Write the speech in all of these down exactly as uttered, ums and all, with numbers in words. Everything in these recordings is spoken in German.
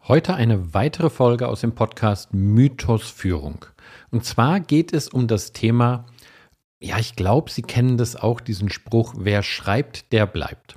Heute eine weitere Folge aus dem Podcast Mythos Führung. Und zwar geht es um das Thema, ja, ich glaube, Sie kennen das auch, diesen Spruch, wer schreibt, der bleibt.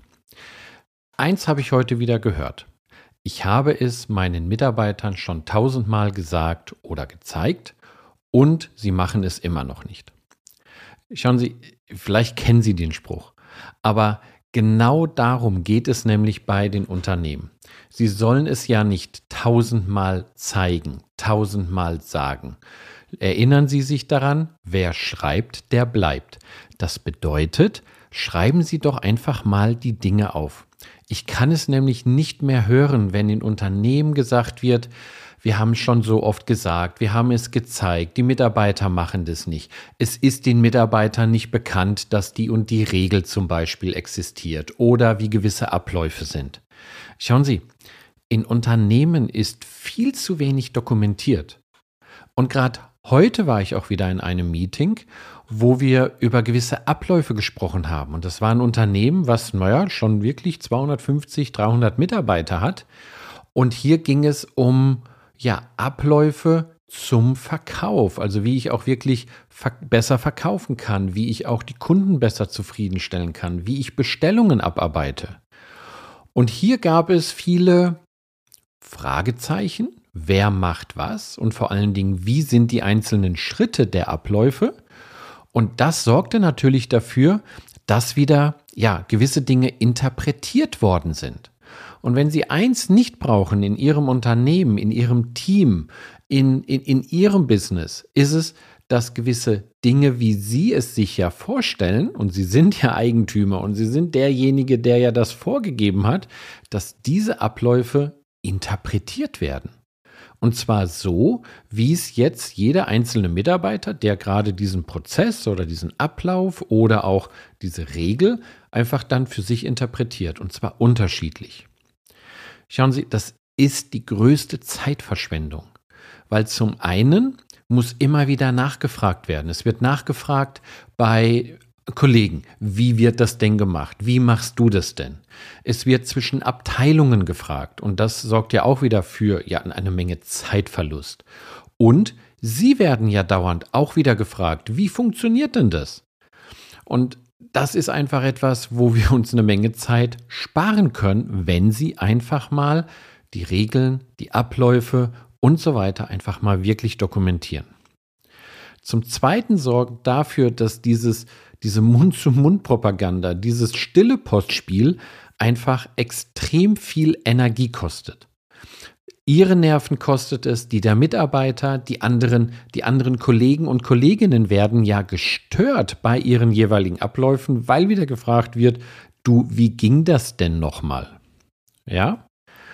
Eins habe ich heute wieder gehört. Ich habe es meinen Mitarbeitern schon tausendmal gesagt oder gezeigt und sie machen es immer noch nicht. Schauen Sie, vielleicht kennen Sie den Spruch, aber genau darum geht es nämlich bei den Unternehmen. Sie sollen es ja nicht tausendmal zeigen, tausendmal sagen. Erinnern Sie sich daran, wer schreibt, der bleibt. Das bedeutet, schreiben Sie doch einfach mal die Dinge auf. Ich kann es nämlich nicht mehr hören, wenn in Unternehmen gesagt wird, wir haben schon so oft gesagt, wir haben es gezeigt, die Mitarbeiter machen das nicht. Es ist den Mitarbeitern nicht bekannt, dass die und die Regel zum Beispiel existiert oder wie gewisse Abläufe sind. Schauen Sie, in Unternehmen ist viel zu wenig dokumentiert. Und gerade heute war ich auch wieder in einem Meeting, wo wir über gewisse Abläufe gesprochen haben. Und das war ein Unternehmen, was, naja, schon wirklich zweihundertfünfzig, dreihundert Mitarbeiter hat. Und hier ging es um, ja, Abläufe zum Verkauf. Also wie ich auch wirklich ver- besser verkaufen kann, wie ich auch die Kunden besser zufriedenstellen kann, wie ich Bestellungen abarbeite. Und hier gab es viele Fragezeichen. Wer macht was? Und vor allen Dingen, wie sind die einzelnen Schritte der Abläufe? Und das sorgte natürlich dafür, dass wieder ja, gewisse Dinge interpretiert worden sind. Und wenn Sie eins nicht brauchen in Ihrem Unternehmen, in Ihrem Team, in, in, in Ihrem Business, ist es, dass gewisse Dinge, wie Sie es sich ja vorstellen, und Sie sind ja Eigentümer und Sie sind derjenige, der ja das vorgegeben hat, dass diese Abläufe interpretiert werden. Und zwar so, wie es jetzt jeder einzelne Mitarbeiter, der gerade diesen Prozess oder diesen Ablauf oder auch diese Regel einfach dann für sich interpretiert. Und zwar unterschiedlich. Schauen Sie, das ist die größte Zeitverschwendung. Weil zum einen muss immer wieder nachgefragt werden. Es wird nachgefragt bei Kollegen, wie wird das denn gemacht? Wie machst du das denn? Es wird zwischen Abteilungen gefragt und das sorgt ja auch wieder für ja, eine Menge Zeitverlust. Und Sie werden ja dauernd auch wieder gefragt, wie funktioniert denn das? Und das ist einfach etwas, wo wir uns eine Menge Zeit sparen können, wenn Sie einfach mal die Regeln, die Abläufe und so weiter einfach mal wirklich dokumentieren. Zum Zweiten sorgt dafür, dass dieses diese Mund-zu-Mund-Propaganda, dieses stille Postspiel einfach extrem viel Energie kostet. Ihre Nerven kostet es, die der Mitarbeiter, die anderen, die anderen Kollegen und Kolleginnen werden ja gestört bei ihren jeweiligen Abläufen, weil wieder gefragt wird, du, wie ging das denn nochmal? Ja?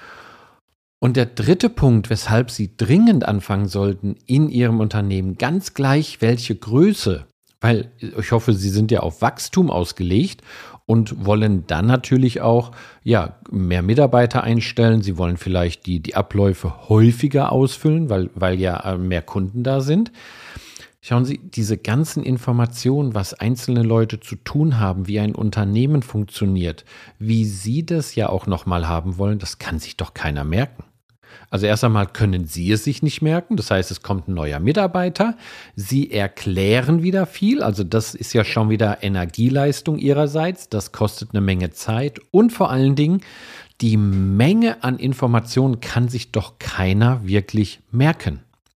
Und der dritte Punkt, weshalb Sie dringend anfangen sollten in Ihrem Unternehmen, ganz gleich welche Größe, weil ich hoffe, Sie sind ja auf Wachstum ausgelegt und wollen dann natürlich auch ja, mehr Mitarbeiter einstellen. Sie wollen vielleicht die, die Abläufe häufiger ausfüllen, weil, weil ja mehr Kunden da sind. Schauen Sie, diese ganzen Informationen, was einzelne Leute zu tun haben, wie ein Unternehmen funktioniert, wie Sie das ja auch nochmal haben wollen, das kann sich doch keiner merken. Also erst einmal können Sie es sich nicht merken, das heißt, es kommt ein neuer Mitarbeiter, Sie erklären wieder viel, also das ist ja schon wieder Energieleistung Ihrerseits, das kostet eine Menge Zeit und vor allen Dingen, die Menge an Informationen kann sich doch keiner wirklich merken.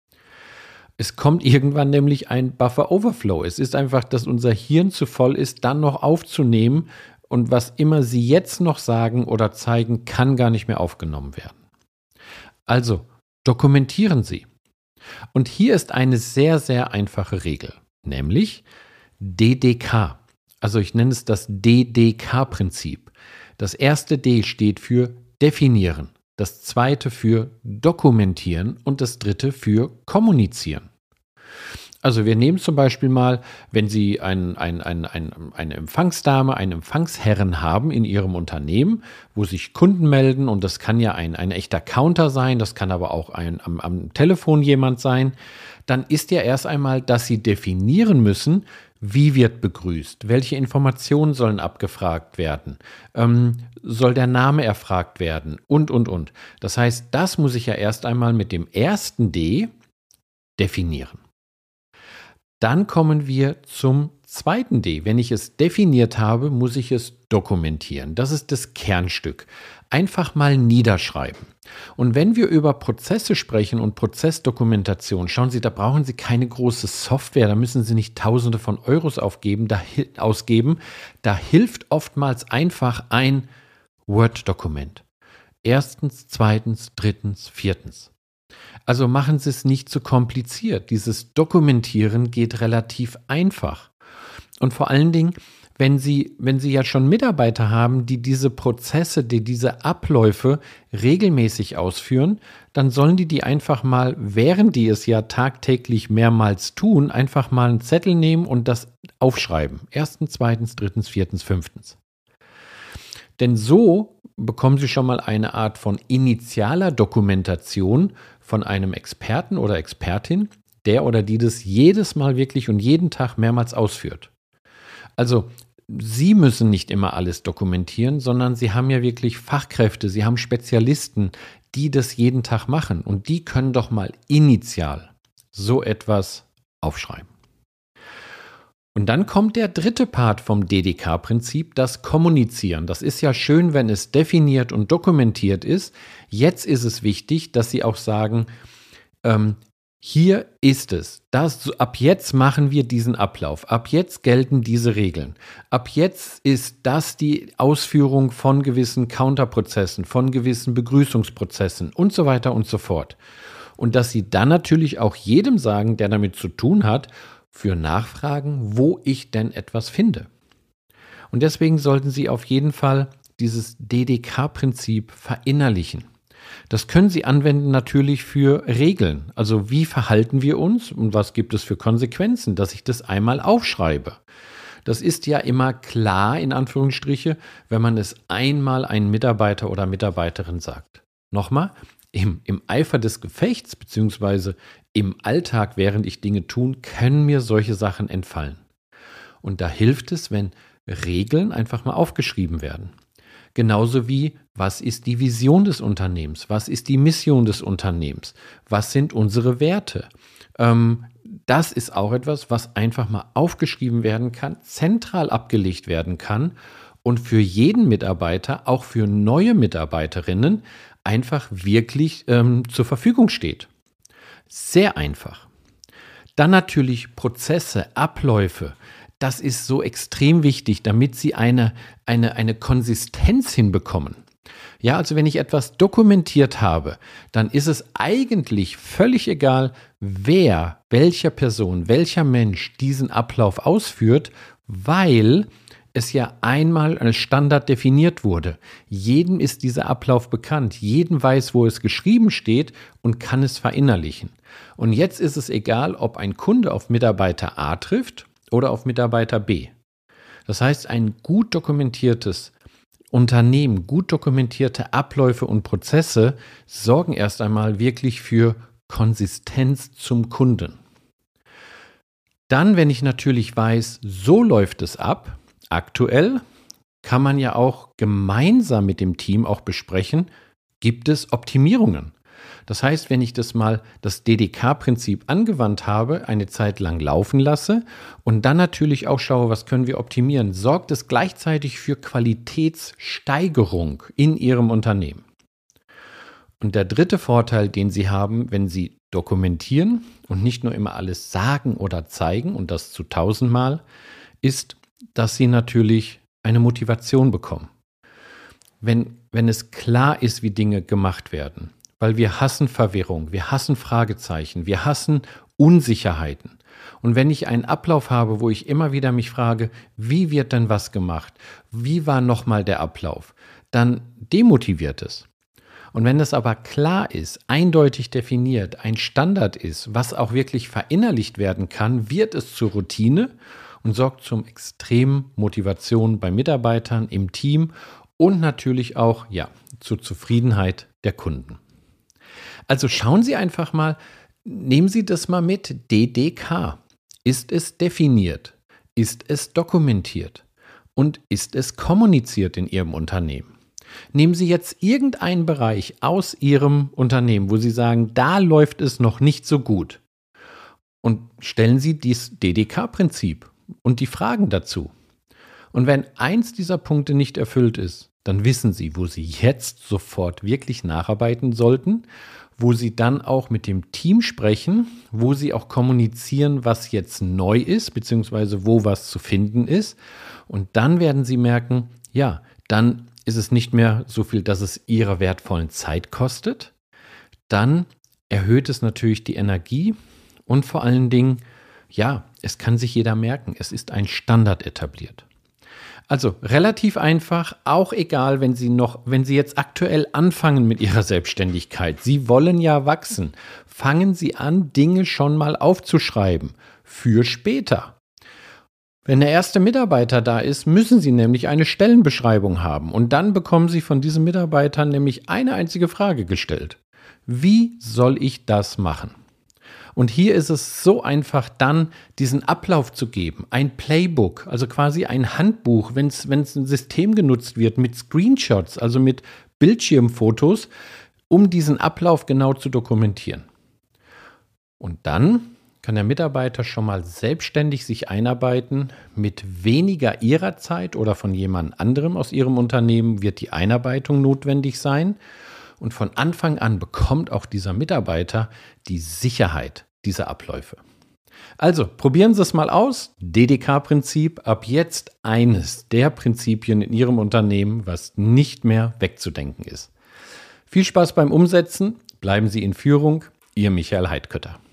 Es kommt irgendwann nämlich ein Buffer Overflow, es ist einfach, dass unser Hirn zu voll ist, dann noch aufzunehmen und was immer Sie jetzt noch sagen oder zeigen, kann gar nicht mehr aufgenommen werden. Also, dokumentieren Sie. Und hier ist eine sehr, sehr einfache Regel, nämlich D D K. Also ich nenne es das D D K-Prinzip. Das erste D steht für definieren, das zweite für dokumentieren und das dritte für kommunizieren. Also wir nehmen zum Beispiel mal, wenn Sie ein, ein, ein, ein, eine Empfangsdame, einen Empfangsherren haben in Ihrem Unternehmen, wo sich Kunden melden, und das kann ja ein, ein echter Counter sein, das kann aber auch ein, am, am Telefon jemand sein, dann ist ja erst einmal, dass Sie definieren müssen, wie wird begrüßt, welche Informationen sollen abgefragt werden, ähm, soll der Name erfragt werden und, und, und. Das heißt, das muss ich ja erst einmal mit dem ersten D definieren. Dann kommen wir zum zweiten D. Wenn ich es definiert habe, muss ich es dokumentieren. Das ist das Kernstück. Einfach mal niederschreiben. Und wenn wir über Prozesse sprechen und Prozessdokumentation, schauen Sie, da brauchen Sie keine große Software, da müssen Sie nicht Tausende von Euros aufgeben, da, ausgeben. Da hilft oftmals einfach ein Word-Dokument. Erstens, zweitens, drittens, viertens. Also machen Sie es nicht zu kompliziert. Dieses Dokumentieren geht relativ einfach. Und vor allen Dingen, wenn Sie, wenn Sie ja schon Mitarbeiter haben, die diese Prozesse, die diese Abläufe regelmäßig ausführen, dann sollen die die einfach mal, während die es ja tagtäglich mehrmals tun, einfach mal einen Zettel nehmen und das aufschreiben. Erstens, zweitens, drittens, viertens, fünftens. Denn so bekommen Sie schon mal eine Art von initialer Dokumentation von einem Experten oder Expertin, der oder die das jedes Mal wirklich und jeden Tag mehrmals ausführt. Also Sie müssen nicht immer alles dokumentieren, sondern Sie haben ja wirklich Fachkräfte, Sie haben Spezialisten, die das jeden Tag machen, und die können doch mal initial so etwas aufschreiben. Und dann kommt der dritte Part vom D D K-Prinzip, das Kommunizieren. Das ist ja schön, wenn es definiert und dokumentiert ist. Jetzt ist es wichtig, dass Sie auch sagen, ähm, hier ist es. Das, ab jetzt machen wir diesen Ablauf. Ab jetzt gelten diese Regeln. Ab jetzt ist das die Ausführung von gewissen Counterprozessen, von gewissen Begrüßungsprozessen und so weiter und so fort. Und dass Sie dann natürlich auch jedem sagen, der damit zu tun hat, für Nachfragen, wo ich denn etwas finde. Und deswegen sollten Sie auf jeden Fall dieses D D K-Prinzip verinnerlichen. Das können Sie anwenden natürlich für Regeln. Also wie verhalten wir uns und was gibt es für Konsequenzen, dass ich das einmal aufschreibe. Das ist ja immer klar, in Anführungsstriche, wenn man es einmal einem Mitarbeiter oder Mitarbeiterin sagt. Nochmal, im, im Eifer des Gefechts bzw. im Alltag, während ich Dinge tun, können mir solche Sachen entfallen. Und da hilft es, wenn Regeln einfach mal aufgeschrieben werden. Genauso wie, was ist die Vision des Unternehmens? Was ist die Mission des Unternehmens? Was sind unsere Werte? Ähm, das ist auch etwas, was einfach mal aufgeschrieben werden kann, zentral abgelegt werden kann und für jeden Mitarbeiter, auch für neue Mitarbeiterinnen, einfach wirklich ähm, zur Verfügung steht. Sehr einfach. Dann natürlich Prozesse, Abläufe. Das ist so extrem wichtig, damit Sie eine, eine, eine Konsistenz hinbekommen. Ja, also wenn ich etwas dokumentiert habe, dann ist es eigentlich völlig egal, wer, welcher Person, welcher Mensch diesen Ablauf ausführt, weil es ja einmal als Standard definiert wurde. Jedem ist dieser Ablauf bekannt, jedem weiß, wo es geschrieben steht und kann es verinnerlichen. Und jetzt ist es egal, ob ein Kunde auf Mitarbeiter A trifft oder auf Mitarbeiter B. Das heißt, ein gut dokumentiertes Unternehmen, gut dokumentierte Abläufe und Prozesse sorgen erst einmal wirklich für Konsistenz zum Kunden. Dann, wenn ich natürlich weiß, so läuft es ab, aktuell, kann man ja auch gemeinsam mit dem Team auch besprechen, gibt es Optimierungen. Das heißt, wenn ich das mal, das D D K-Prinzip angewandt habe, eine Zeit lang laufen lasse und dann natürlich auch schaue, was können wir optimieren, sorgt es gleichzeitig für Qualitätssteigerung in Ihrem Unternehmen. Und der dritte Vorteil, den Sie haben, wenn Sie dokumentieren und nicht nur immer alles sagen oder zeigen und das zu tausendmal, ist, dass Sie natürlich eine Motivation bekommen. Wenn, wenn es klar ist, wie Dinge gemacht werden. Weil wir hassen Verwirrung, wir hassen Fragezeichen, wir hassen Unsicherheiten. Und wenn ich einen Ablauf habe, wo ich immer wieder mich frage, wie wird denn was gemacht? Wie war nochmal der Ablauf? Dann demotiviert es. Und wenn das aber klar ist, eindeutig definiert, ein Standard ist, was auch wirklich verinnerlicht werden kann, wird es zur Routine und sorgt zum extremen Motivation bei Mitarbeitern im Team und natürlich auch, ja, zur Zufriedenheit der Kunden. Also schauen Sie einfach mal, nehmen Sie das mal mit, D D K. Ist es definiert? Ist es dokumentiert? Und ist es kommuniziert in Ihrem Unternehmen? Nehmen Sie jetzt irgendeinen Bereich aus Ihrem Unternehmen, wo Sie sagen, da läuft es noch nicht so gut. Und stellen Sie dieses D D K-Prinzip und die Fragen dazu. Und wenn eins dieser Punkte nicht erfüllt ist, dann wissen Sie, wo Sie jetzt sofort wirklich nacharbeiten sollten, wo Sie dann auch mit dem Team sprechen, wo Sie auch kommunizieren, was jetzt neu ist, beziehungsweise wo was zu finden ist. Und dann werden Sie merken, ja, dann ist es nicht mehr so viel, dass es Ihre wertvollen Zeit kostet. Dann erhöht es natürlich die Energie und vor allen Dingen, ja, es kann sich jeder merken, es ist ein Standard etabliert. Also relativ einfach, auch egal, wenn Sie noch, wenn Sie jetzt aktuell anfangen mit Ihrer Selbstständigkeit. Sie wollen ja wachsen. Fangen Sie an, Dinge schon mal aufzuschreiben für später. Wenn der erste Mitarbeiter da ist, müssen Sie nämlich eine Stellenbeschreibung haben und dann bekommen Sie von diesem Mitarbeiter nämlich eine einzige Frage gestellt. Wie soll ich das machen? Und hier ist es so einfach, dann diesen Ablauf zu geben, ein Playbook, also quasi ein Handbuch, wenn es wenn es ein System genutzt wird mit Screenshots, also mit Bildschirmfotos, um diesen Ablauf genau zu dokumentieren. Und dann kann der Mitarbeiter schon mal selbstständig sich einarbeiten. Mit weniger Ihrer Zeit oder von jemand anderem aus Ihrem Unternehmen wird die Einarbeitung notwendig sein. Und von Anfang an bekommt auch dieser Mitarbeiter die Sicherheit dieser Abläufe. Also probieren Sie es mal aus. D D K-Prinzip, ab jetzt eines der Prinzipien in Ihrem Unternehmen, was nicht mehr wegzudenken ist. Viel Spaß beim Umsetzen, bleiben Sie in Führung. Ihr Michael Heidkötter.